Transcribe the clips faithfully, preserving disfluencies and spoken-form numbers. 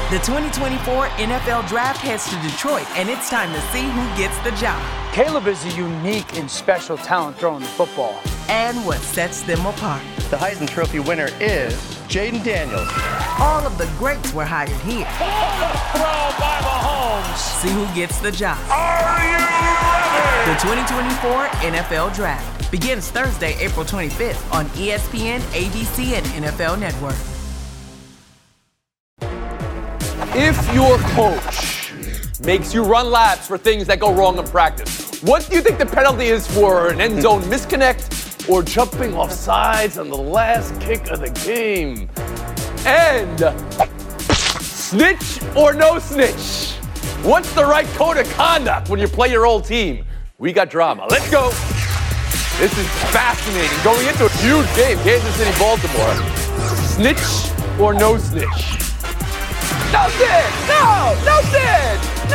The twenty twenty-four N F L Draft heads to Detroit, and it's time to see who gets the job. Caleb is a unique and special talent throwing the football. And what sets them apart. The Heisman Trophy winner is Jaden Daniels. All of the greats were hired here. Throw by Mahomes. See who gets the job. Are you ready? The twenty twenty-four N F L Draft begins Thursday, April twenty-fifth on E S P N, A B C, and N F L Network. If your coach makes you run laps for things that go wrong in practice, what do you think the penalty is for an end zone misconnect or jumping off sides on the last kick of the game? And snitch or no snitch? What's the right code of conduct when you play your old team? We got drama. Let's go. This is fascinating. Going into a huge game, Kansas City, Baltimore. Snitch or no snitch? No snitch! No! No snitch!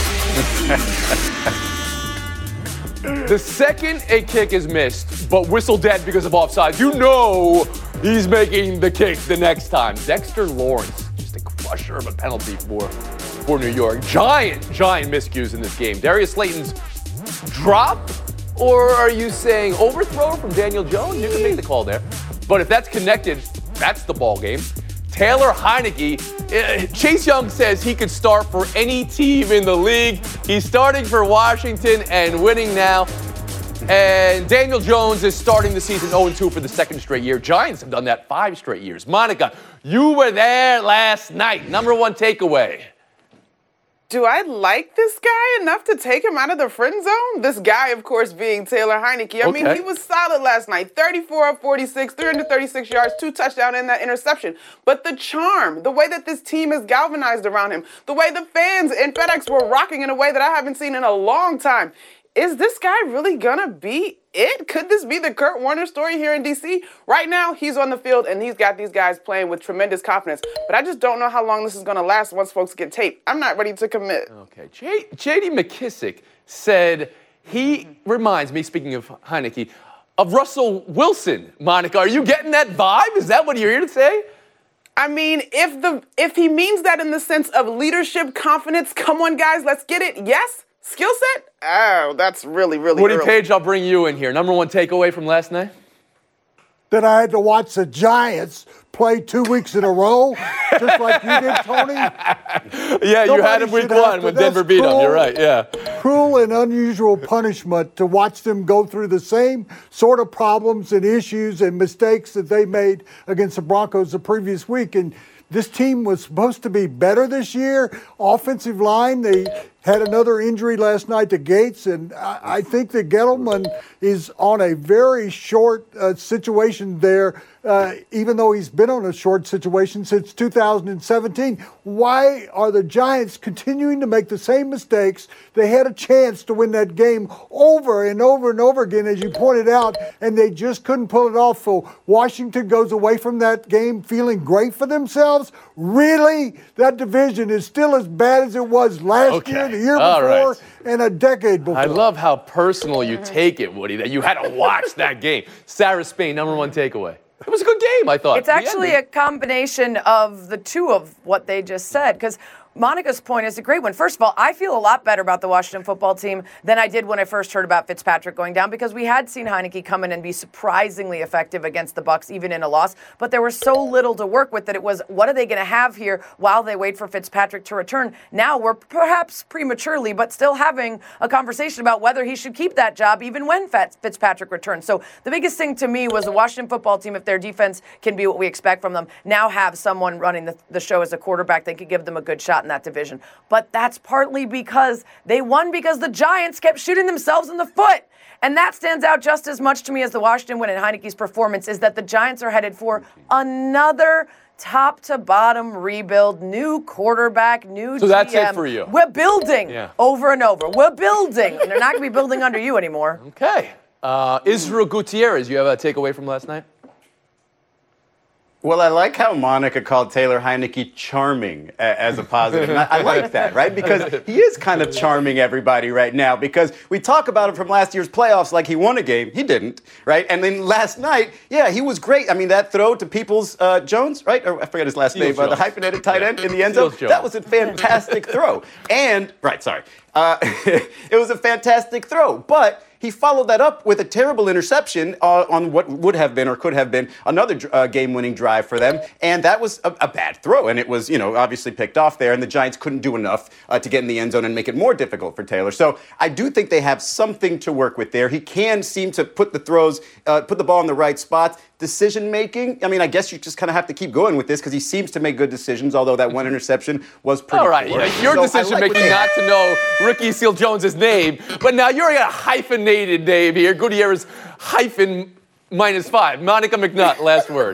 No! The second a kick is missed, but whistle dead because of offsides, you know he's making the kick the next time. Dexter Lawrence, just a crusher of a penalty for, for New York. Giant, giant miscues in this game. Darius Slayton's drop, or are you saying overthrow from Daniel Jones? You can make the call there. But if that's connected, that's the ball game. Taylor Heinicke, uh, Chase Young says he could start for any team in the league. He's starting for Washington and winning now. And Daniel Jones is starting the season oh and two for the second straight year. Giants have done that five straight years. Monica, you were there last night. Number one takeaway. Do I like this guy enough to take him out of the friend zone? This guy, of course, being Taylor Heinicke. I Okay. mean, he was solid last night. thirty-four of forty-six, three hundred thirty-six yards, two touchdowns, and that interception. But the charm, the way that this team is galvanized around him, the way the fans in FedEx were rocking in a way that I haven't seen in a long time. Is this guy really gonna be it? Could this be the Kurt Warner story here in D C? Right now, he's on the field, and he's got these guys playing with tremendous confidence. But I just don't know how long this is gonna last once folks get taped. I'm not ready to commit. Okay. J- J.D. McKissick said he reminds me, speaking of Heinicke, of Russell Wilson. Monica, are you getting that vibe? Is that what you're here to say? I mean, if the if he means that in the sense of leadership, confidence, come on, guys, let's get it, yes. Skill set? Oh, that's really, really Woody early. Page, I'll bring you in here. Number one takeaway from last night? That I had to watch the Giants play two weeks in a row, just like you did, Tony. Yeah, you Nobody had him week should have one to. when That's Denver beat them. cruel. You're right, yeah. Cruel and unusual punishment to watch them go through the same sort of problems and issues and mistakes that they made against the Broncos the previous week. And this team was supposed to be better this year. Offensive line, they had another injury last night to Gates, and I, I think that Gettleman is on a very short uh, situation there, uh, even though he's been on a short situation since two thousand seventeen. Why are the Giants continuing to make the same mistakes? They had a chance to win that game over and over and over again, as you pointed out, and they just couldn't pull it off. So Washington goes away from that game feeling great for themselves. Really? That division is still as bad as it was last Okay. year, the year All before, right. and a decade before. I love how personal you take it, Woody, that you had to watch that game. Sarah Spain, number one takeaway. It was a good game, I thought. It's actually a combination of the two of what they just said, because Monica's point is a great one. First of all, I feel a lot better about the Washington football team than I did when I first heard about Fitzpatrick going down, because we had seen Heinicke come in and be surprisingly effective against the Bucs, even in a loss. But there was so little to work with that it was, what are they going to have here while they wait for Fitzpatrick to return? Now we're perhaps prematurely, but still having a conversation about whether he should keep that job even when Fitzpatrick returns. So the biggest thing to me was the Washington football team, if their defense can be what we expect from them, now have someone running the, the show as a quarterback that could give them a good shot in that division. But that's partly because they won because the Giants kept shooting themselves in the foot. And that stands out just as much to me as the Washington win and Heinicke's performance, is that the Giants are headed for another top to bottom rebuild, new quarterback, new So G M. that's it for you. We're building Yeah. over and over. We're building. And they're not going to be building under you anymore. Okay. Uh, Israel Gutierrez, you have a takeaway from last night? Well, I like how Monica called Taylor Heinicke charming uh, as a positive. And I, I like that, right? Because he is kind of charming everybody right now, because we talk about him from last year's playoffs like he won a game. He didn't, right? And then last night, yeah, he was great. I mean, that throw to Peoples-Jones, uh, Jones, right? Or I forget his last Peoples name, uh, the hyphenated tight end in the end zone. Peoples-Jones. That was a fantastic throw. And, right, sorry. Uh, it was a fantastic throw, but he followed that up with a terrible interception uh, on what would have been or could have been another uh, game-winning drive for them, and that was a, a bad throw, and it was, you know, obviously picked off there, and the Giants couldn't do enough uh, to get in the end zone and make it more difficult for Taylor. So I do think they have something to work with there. He can seem to put the throws, uh, put the ball in the right spots. Decision-making, I mean, I guess you just kind of have to keep going with this because he seems to make good decisions, although that one interception was pretty All right, poor. yeah, your So decision-making like not to know Ricky Seals-Jones' name, but now you're a hyphenated name here. Gutierrez hyphen minus five. Monica McNutt, last word.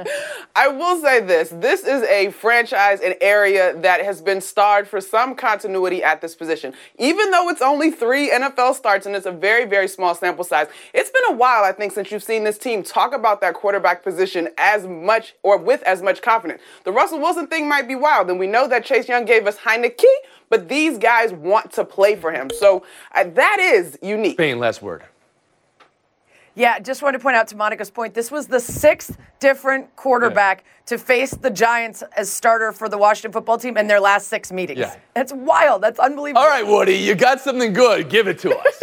I will say this. This is a franchise, an area that has been starred for some continuity at this position. Even though it's only three N F L starts and it's a very, very small sample size, it's been a while, I think, since you've seen this team talk about that quarterback position as much or with as much confidence. The Russell Wilson thing might be wild, and we know that Chase Young gave us Heinicke, but these guys want to play for him. So uh, that is unique. Spain, last word. Yeah, just wanted to point out to Monica's point, this was the sixth different quarterback yeah. to face the Giants as starter for the Washington football team in their last six meetings. Yeah. That's wild. That's unbelievable. All right, Woody, you got something good. Give it to us.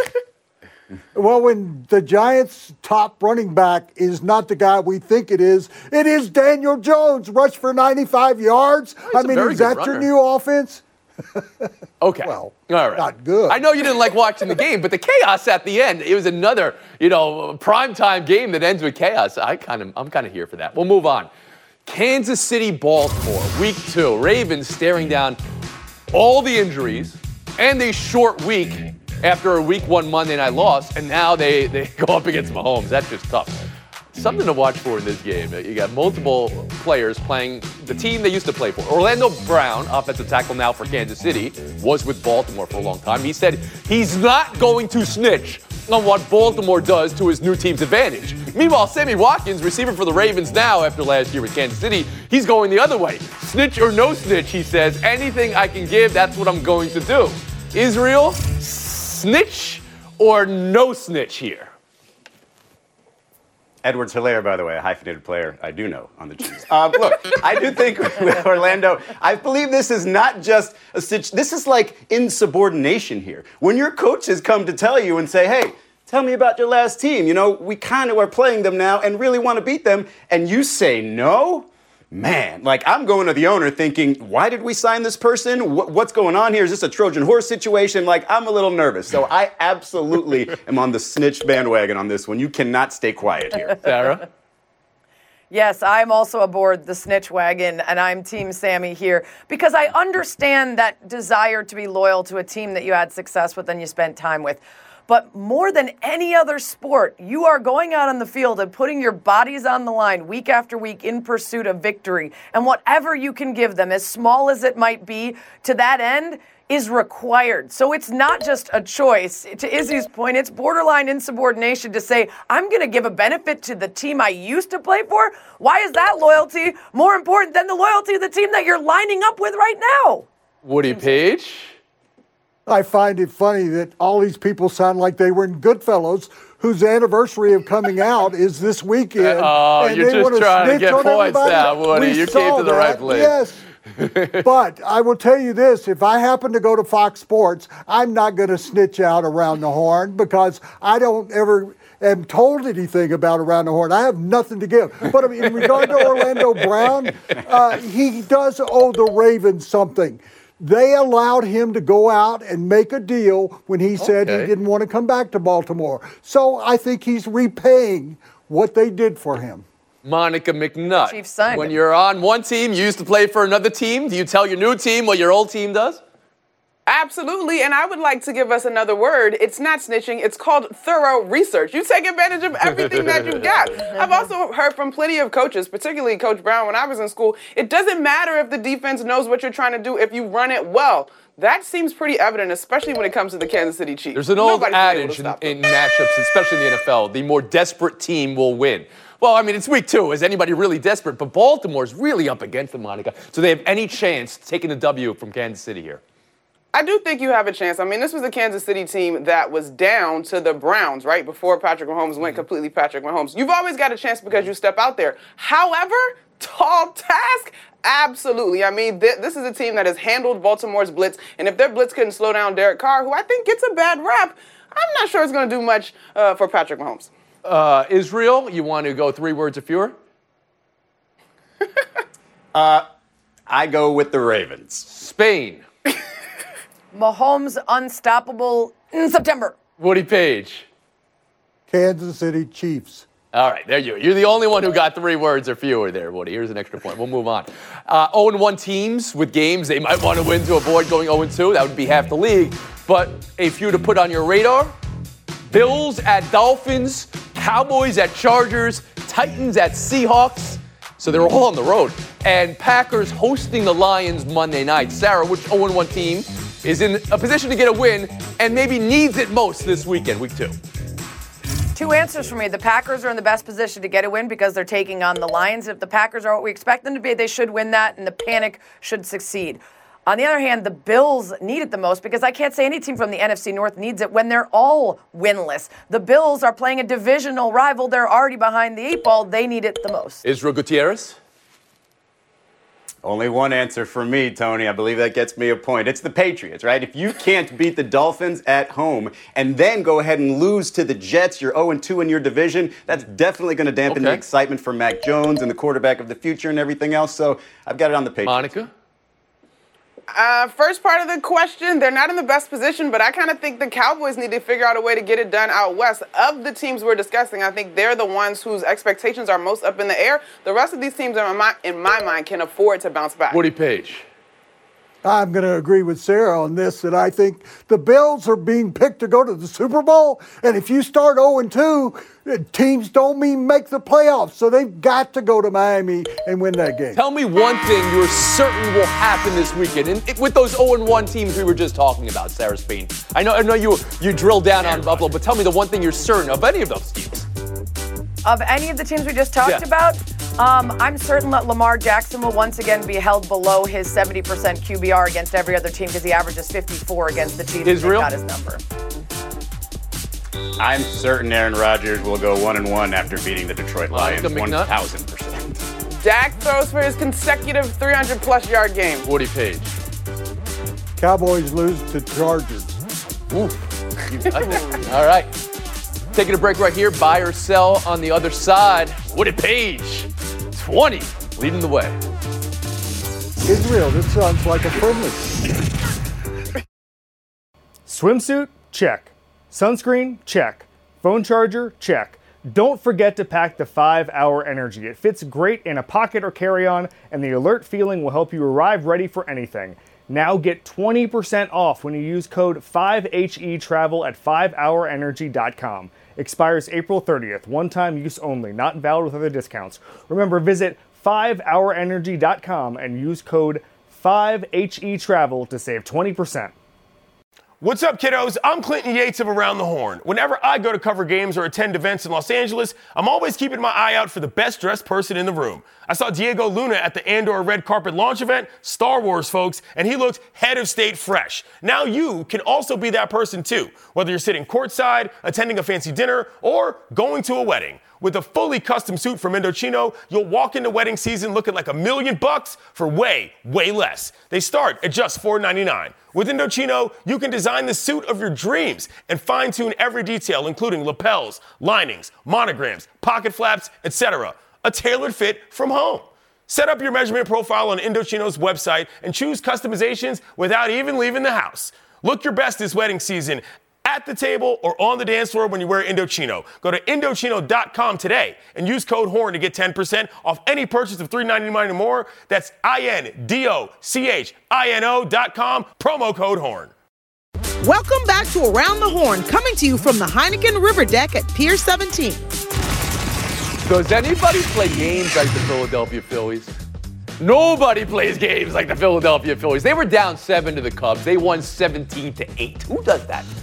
Well, when the Giants' top running back is not the guy we think it is, it is Daniel Jones, rushed for ninety-five yards. Oh, I mean, is that runner. Your new offense? Okay. Well, all right. Not good. I know you didn't like watching the game, but the chaos at the end, it was another, you know, primetime game that ends with chaos. I kind of, I'm kind of here for that. We'll move on. Kansas City, Baltimore, week two. Ravens staring down all the injuries and a short week after a week one Monday night loss, and now they, they go up against Mahomes. That's just tough. Something to watch for in this game. You got multiple players playing the team they used to play for. Orlando Brown, offensive tackle now for Kansas City, was with Baltimore for a long time. He said he's not going to snitch on what Baltimore does to his new team's advantage. Meanwhile, Sammy Watkins, receiver for the Ravens now after last year with Kansas City, he's going the other way. Snitch or no snitch, he says. Anything I can give, that's what I'm going to do. Israel, snitch or no snitch here? Edwards Hilaire, by the way, a hyphenated player I do know on the Chiefs. Um, look, I do think with Orlando, I believe this is not just a situation. This is like insubordination here. When your coaches come to tell you and say, hey, tell me about your last team. You know, we kind of are playing them now and really want to beat them. And you say no? Man, like I'm going to the owner thinking, why did we sign this person? Wh- what's going on here? Is this a Trojan horse situation? Like I'm a little nervous. So I absolutely am on the snitch bandwagon on this one. You cannot stay quiet here. Sarah? Yes, I'm also aboard the snitch wagon, and I'm Team Sammy here because I understand that desire to be loyal to a team that you had success with and you spent time with. But more than any other sport, you are going out on the field and putting your bodies on the line week after week in pursuit of victory. And whatever you can give them, as small as it might be, to that end is required. So it's not just a choice. To Izzy's point, it's borderline insubordination to say, I'm going to give a benefit to the team I used to play for. Why is that loyalty more important than the loyalty of the team that you're lining up with right now? Woody Page? I find it funny that all these people sound like they were in Goodfellas, whose anniversary of coming out is this weekend. Oh, and you're they just trying to get points everybody. now, Woody. We You saw came to the that, right place. Yes. But I will tell you this, if I happen to go to Fox Sports, I'm not going to snitch out around the horn because I don't ever am told anything about around the horn. I have nothing to give. But I mean, in regard to Orlando Brown, uh, he does owe the Ravens something. They allowed him to go out and make a deal when he said Okay. he didn't want to come back to Baltimore. So I think he's repaying what they did for him. Monica McNutt. Chiefs signed when him. you're on one team, you used to play for another team. Do you tell your new team what your old team does? Absolutely, and I would like to give us another word. It's not snitching, it's called thorough research. You take advantage of everything that you got. I've also heard from plenty of coaches, particularly Coach Brown when I was in school, it doesn't matter if the defense knows what you're trying to do if you run it well. That seems pretty evident, especially when it comes to the Kansas City Chiefs. There's an old Nobody's been able to adage in, stop them. in matchups, especially in the N F L, the more desperate team will win. Well, I mean, it's week two. Is anybody really desperate? But Baltimore's really up against them, Monica. So they have any chance taking the W from Kansas City here? I do think you have a chance. I mean, this was a Kansas City team that was down to the Browns, right, before Patrick Mahomes went completely Patrick Mahomes. You've always got a chance because you step out there. However, tall task? Absolutely. I mean, th- this is a team that has handled Baltimore's blitz, and if their blitz couldn't slow down Derek Carr, who I think gets a bad rap, I'm not sure it's going to do much uh, for Patrick Mahomes. Uh, Israel, you want to go three words or fewer? uh, I go with the Ravens. Spain. Mahomes unstoppable in September. Woody Page. Kansas City Chiefs. All right, there you are. You're the only one who got three words or fewer there, Woody. Here's an extra point. We'll move on. Uh, oh and one teams with games they might want to win to avoid going oh and two. That would be half the league. But a few to put on your radar. Bills at Dolphins. Cowboys at Chargers. Titans at Seahawks. So they're all on the road. And Packers hosting the Lions Monday night. Sarah, which oh and one team is in a position to get a win and maybe needs it most this weekend, week two? Two answers for me. The Packers are in the best position to get a win because they're taking on the Lions. If the Packers are what we expect them to be, they should win that, and the panic should succeed. On the other hand, the Bills need it the most because I can't say any team from the N F C North needs it when they're all winless. The Bills are playing a divisional rival. They're already behind the eight ball. They need it the most. Israel Gutierrez? Only one answer for me, Tony. I believe that gets me a point. It's the Patriots, right? If you can't beat the Dolphins at home and then go ahead and lose to the Jets, you're oh and two in your division, that's definitely going to dampen okay. the excitement for Mac Jones and the quarterback of the future and everything else. So I've got it on the Patriots. Monica? Uh, first part of the question, they're not in the best position, but I kind of think the Cowboys need to figure out a way to get it done out west. Of the teams we're discussing, I think they're the ones whose expectations are most up in the air. The rest of these teams, in my, in my mind, can afford to bounce back. Woody Page. I'm going to agree with Sarah on this, that I think the Bills are being picked to go to the Super Bowl. And if you start oh and two, teams don't mean make the playoffs. So they've got to go to Miami and win that game. Tell me one thing you're certain will happen this weekend. And it, with those oh and one teams we were just talking about, Sarah Spain. I know, I know you, you drilled down on Buffalo, but tell me the one thing you're certain of any of those teams. Of any of the teams we just talked yeah. about, um, I'm certain that Lamar Jackson will once again be held below his seventy percent Q B R against every other team because he averages fifty-four against the Chiefs. Israel? Got his number. I'm certain Aaron Rodgers will go one and one after beating the Detroit Lions one thousand percent. Dak throws for his consecutive three hundred plus yard game. Woody Page. Cowboys lose to Chargers. Ooh. All right. Taking a break right here. Buy or sell on the other side. Woody Page. twenty. Leading the way. Israel, this sounds like a friendly. Swimsuit? Check. Sunscreen? Check. Phone charger? Check. Don't forget to pack the five hour Energy. It fits great in a pocket or carry-on, and the alert feeling will help you arrive ready for anything. Now get twenty percent off when you use code five H E travel at five hour energy dot com. Expires April thirtieth. One-time use only. Not valid with other discounts. Remember, visit five hour energy dot com and use code five H E travel to save twenty percent. What's up, kiddos? I'm Clinton Yates of Around the Horn. Whenever I go to cover games or attend events in Los Angeles, I'm always keeping my eye out for the best dressed person in the room. I saw Diego Luna at the Andor Red Carpet launch event, Star Wars, folks, and he looked head of state fresh. Now you can also be that person too, whether you're sitting courtside, attending a fancy dinner, or going to a wedding. With a fully custom suit from Indochino, you'll walk into wedding season looking like a million bucks for way, way less. They start at just four ninety-nine. With Indochino, you can design the suit of your dreams and fine-tune every detail, including lapels, linings, monograms, pocket flaps, et cetera. A tailored fit from home. Set up your measurement profile on Indochino's website and choose customizations without even leaving the house. Look your best this wedding season at the table or on the dance floor when you wear Indochino. Go to Indochino dot com today and use code HORN to get ten percent off any purchase of three ninety-nine or more. That's I N D O C H I N O dot com, promo code HORN. Welcome back to Around the Horn, coming to you from the Heineken River Deck at Pier seventeen. Does anybody play games like the Philadelphia Phillies? Nobody plays games like the Philadelphia Phillies. They were down seven to the Cubs. They won seventeen to eight. Who does that?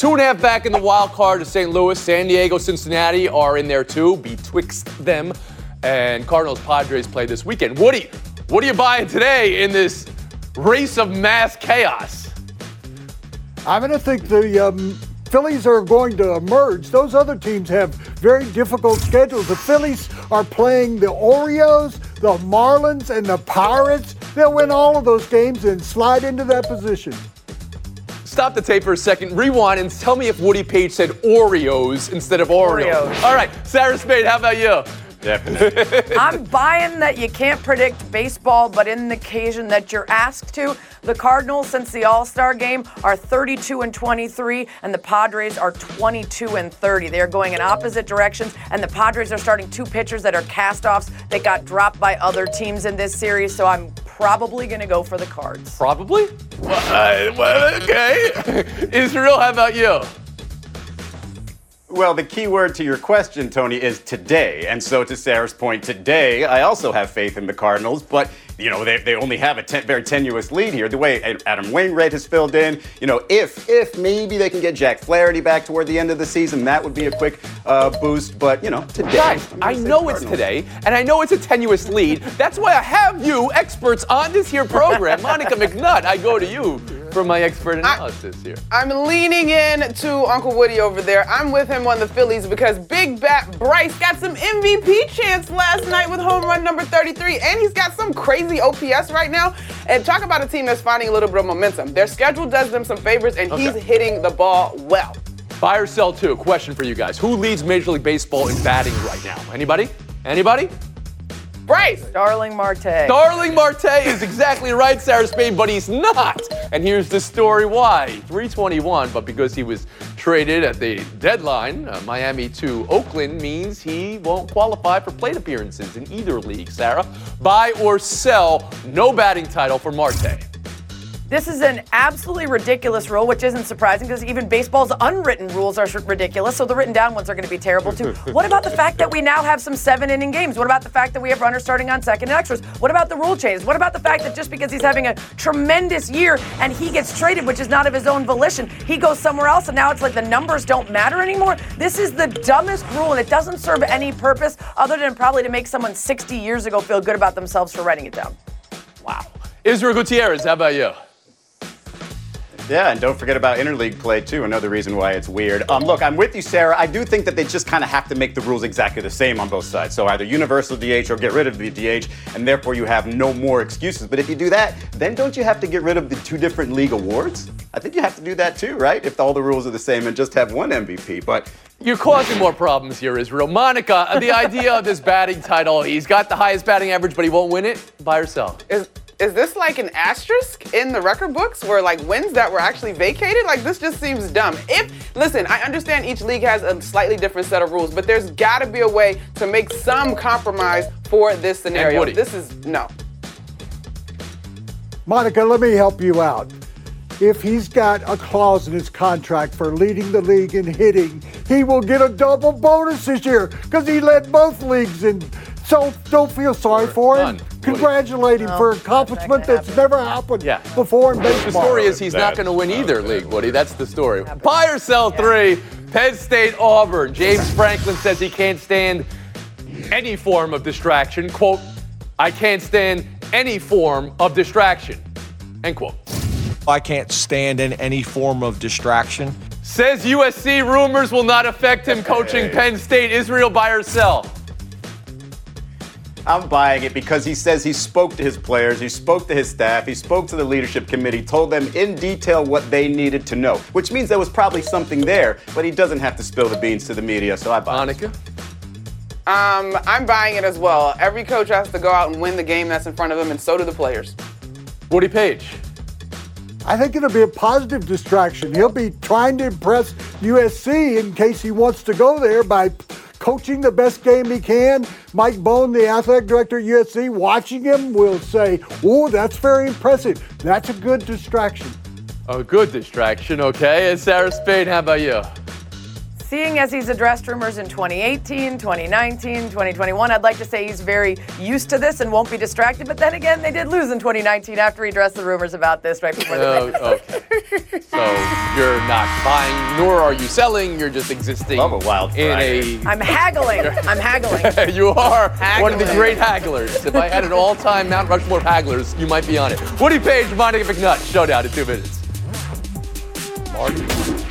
Two and a half back in the wild card to Saint Louis. San Diego, Cincinnati are in there too, betwixt them. And Cardinals Padres play this weekend. Woody, what are you buying today in this race of mass chaos? I'm going to think the um, Phillies are going to emerge. Those other teams have very difficult schedules. The Phillies are playing the Orioles, the Marlins, and the Pirates. They'll win all of those games and slide into that position. Stop the tape for a second, rewind, and tell me if Woody Page said Oreos instead of Oreos. Oreos. All right, Sarah Spade, how about you? Definitely. I'm buying that you can't predict baseball, but in the occasion that you're asked to, the Cardinals, since the All-Star game, are thirty-two and twenty-three, and the Padres are twenty-two and thirty. They are going in opposite directions, and the Padres are starting two pitchers that are cast-offs that got dropped by other teams in this series, so I'm probably going to go for the Cards. Probably? Well, uh, well, okay. Israel, how about you? Well, the key word to your question, Tony, is today. And so to Sarah's point, today, I also have faith in the Cardinals, but, you know, they, they only have a ten, very tenuous lead here. The way Adam Wainwright has filled in, you know, if if maybe they can get Jack Flaherty back toward the end of the season, that would be a quick uh, boost. But, you know, today. Guys, I know it's today, and I know it's a tenuous lead. That's why I have you experts on this here program. Monica McNutt, I go to you for my expert analysis here. I'm leaning in to Uncle Woody over there. I'm with him on the Phillies because Big Bat Bryce got some M V P chance last night with home run number thirty-three, and he's got some crazy O P S right now. And talk about a team that's finding a little bit of momentum. Their schedule does them some favors, and Okay. he's hitting the ball well. Buy or sell two. Question for you guys. Who leads Major League Baseball in batting right now? Anybody? Anybody? Bryce! Starling Marte. Starling Marte is exactly right, Sarah Spade, but he's not. And here's the story why. three twenty-one, but because he was traded at the deadline, uh, Miami to Oakland means he won't qualify for plate appearances in either league, Sarah. Buy or sell, no batting title for Marte. This is an absolutely ridiculous rule, which isn't surprising because even baseball's unwritten rules are ridiculous, so the written down ones are going to be terrible too. What about the fact that we now have some seven-inning games? What about the fact that we have runners starting on second and extras? What about the rule changes? What about the fact that just because he's having a tremendous year and he gets traded, which is not of his own volition, he goes somewhere else and now it's like the numbers don't matter anymore? This is the dumbest rule and it doesn't serve any purpose other than probably to make someone sixty years ago feel good about themselves for writing it down. Wow. Israel Gutierrez, how about you? Yeah, and don't forget about interleague play, too. Another reason why it's weird. Um, look, I'm with you, Sarah. I do think that they just kind of have to make the rules exactly the same on both sides. So either universal D H or get rid of the D H, and therefore you have no more excuses. But if you do that, then don't you have to get rid of the two different league awards? I think you have to do that, too, right? If all the rules are the same and just have one M V P. But you're causing more problems here, Israel. Monica, the idea of this batting title, he's got the highest batting average, but he won't win it. Buy or sell? Is is this like an asterisk in the record books where like wins that were actually vacated? Like this just seems dumb. If, listen, I understand each league has a slightly different set of rules, but there's gotta be a way to make some compromise for this scenario. Woody. This is, no. Monica, let me help you out. If he's got a clause in his contract for leading the league in hitting, he will get a double bonus this year because he led both leagues in. So don't feel sorry for him. None. Congratulate him No, for an that's not accomplishment gonna that's happen. never happened Yeah. before in The baseball. story is he's not going to win either league, Woody. That's the story. Buy or sell three. Penn State, Auburn. James Franklin says he can't stand any form of distraction. Quote, I can't stand any form of distraction. End quote. I can't stand in any form of distraction. Says U S C rumors will not affect him coaching Penn State. Israel, buy or sell? I'm buying it because he says he spoke to his players, he spoke to his staff, he spoke to the leadership committee, told them in detail what they needed to know, which means there was probably something there, but he doesn't have to spill the beans to the media, so I buy Monica? it. Um, I'm buying it as well. Every coach has to go out and win the game that's in front of him, and so do the players. Woody Page? I think it'll be a positive distraction. He'll be trying to impress U S C in case he wants to go there by coaching the best game he can. Mike Bone, the athletic director at U S C, watching him will say, oh, that's very impressive. That's a good distraction. A good distraction, okay. And Sarah Spade, how about you? seeing as he's addressed rumors in twenty eighteen, twenty nineteen, twenty twenty-one, I'd like to say he's very used to this and won't be distracted. But then again, they did lose in twenty nineteen after he addressed the rumors about this right before the race. Oh, okay. So you're not buying, nor are you selling. You're just existing I'm a wild in Friday. a. I'm haggling. I'm haggling. You are Haggling. one of the great hagglers. If I had an all-time Mount Rushmore of hagglers, you might be on it. Woody Page, Monica McNutt, showdown in two minutes. Marty.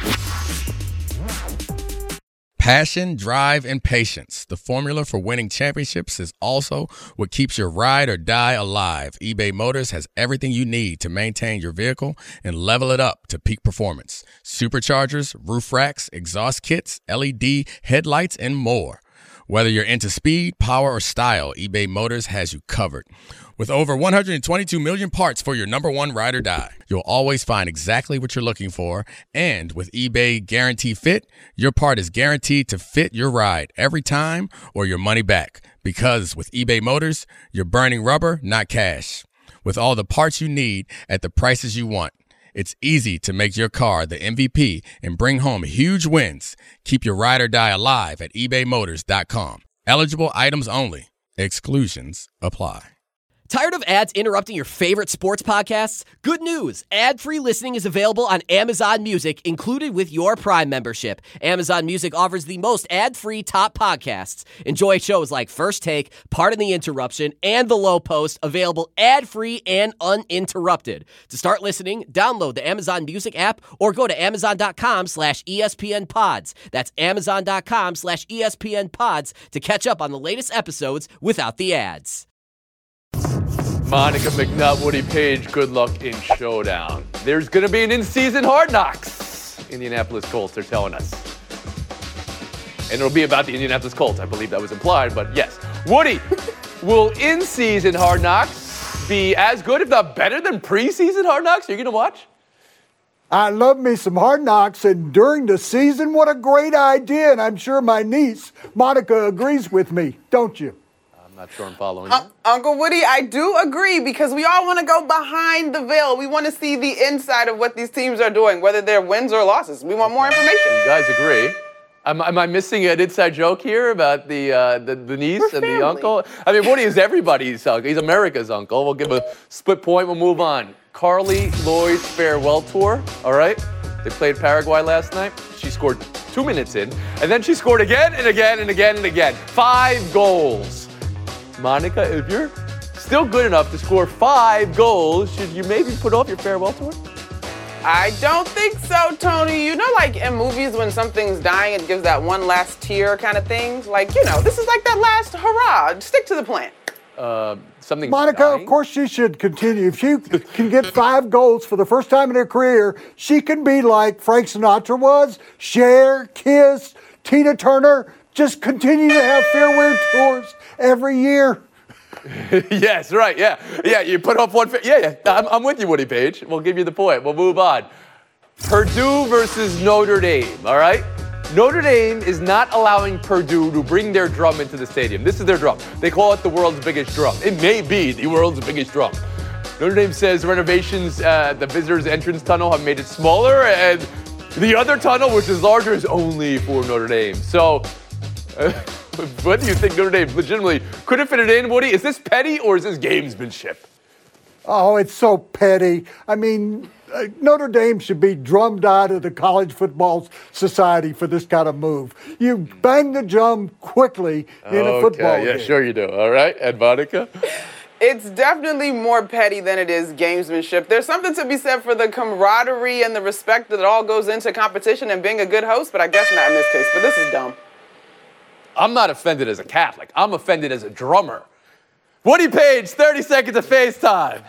Passion, drive, and patience. The formula for winning championships is also what keeps your ride or die alive. eBay Motors has everything you need to maintain your vehicle and level it up to peak performance. Superchargers, roof racks, exhaust kits, L E D headlights, and more. Whether you're into speed, power, or style, eBay Motors has you covered. With over one hundred twenty-two million parts for your number one ride or die, you'll always find exactly what you're looking for. And with eBay Guarantee Fit, your part is guaranteed to fit your ride every time or your money back. Because with eBay Motors, you're burning rubber, not cash. With all the parts you need at the prices you want, it's easy to make your car the M V P and bring home huge wins. Keep your ride or die alive at ebay motors dot com. Eligible items only. Exclusions apply. Tired of ads interrupting your favorite sports podcasts? Good news! Ad-free listening is available on Amazon Music, included with your Prime membership. Amazon Music offers the most ad-free top podcasts. Enjoy shows like First Take, Pardon the Interruption, and The Low Post, available ad-free and uninterrupted. To start listening, download the Amazon Music app or go to amazon.com slash ESPN pods. That's amazon.com slash ESPN pods to catch up on the latest episodes without the ads. Monica McNutt, Woody Page, good luck in showdown. There's going to be an in-season Hard Knocks. Indianapolis Colts, they're telling us. And it'll be about the Indianapolis Colts. I believe that was implied, but yes. Woody, will in-season Hard Knocks be as good, if not better, than preseason Hard Knocks? Are you going to watch? I love me some Hard Knocks, and during the season, what a great idea. And I'm sure my niece, Monica, agrees with me, don't you? I'm not sure I'm following you. Uh, Uncle Woody, I do agree because we all want to go behind the veil. We want to see the inside of what these teams are doing, whether they're wins or losses. We want more information. You guys agree? Am, am I missing an inside joke here about the uh, the, the niece We're and family. the uncle? I mean, Woody is everybody's uncle. He's America's uncle. We'll give a split point. We'll move on. Carly Lloyd's farewell tour, all right? They played Paraguay last night. She scored two minutes in, and then she scored again and again and again and again. Five goals. Monica, if you're still good enough to score five goals, should you maybe put off your farewell tour? I don't think so, Tony. You know, like in movies when something's dying, it gives that one last tear kind of thing. Like, you know, this is like that last hurrah. Stick to the plan. Uh, something. Monica, dying? of course she should continue. If she can get five goals for the first time in her career, she can be like Frank Sinatra was, Cher, Kiss, Tina Turner. Just continue to have farewell tours every year. Yes, right, yeah. Yeah, you put up one. Fa- yeah, yeah. I'm, I'm with you, Woody Page. We'll give you the point. We'll move on. Purdue versus Notre Dame, all right? Notre Dame is not allowing Purdue to bring their drum into the stadium. This is their drum. They call it the world's biggest drum. It may be the world's biggest drum. Notre Dame says renovations at the visitors' entrance tunnel have made it smaller, and the other tunnel, which is larger, is only for Notre Dame. So, uh, what do you think Notre Dame legitimately couldn't fit it in, Woody? Is this petty or is this gamesmanship? Oh, it's so petty. I mean, uh, Notre Dame should be drummed out of the College Football Society for this kind of move. You bang the drum quickly in okay, a football yeah, game. sure you do. All right, and Monica? It's definitely more petty than it is gamesmanship. There's something to be said for the camaraderie and the respect that all goes into competition and being a good host, but I guess not in this case. But this is dumb. I'm not offended as a Catholic. I'm offended as a drummer. Woody Page, thirty seconds of FaceTime.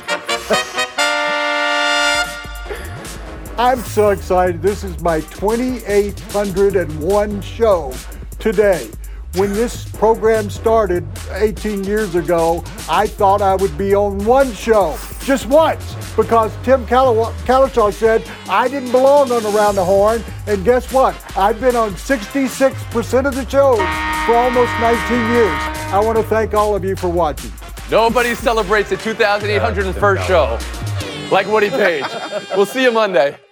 I'm so excited. This is my twenty-eight hundred one show today. When this program started eighteen years ago, I thought I would be on one show, just once, because Tim Calishaw said I didn't belong on Around the Horn. And guess what? I've been on sixty-six percent of the shows for almost nineteen years. I want to thank all of you for watching. Nobody celebrates the two thousand eight hundred first show like Woody Page. We'll see you Monday.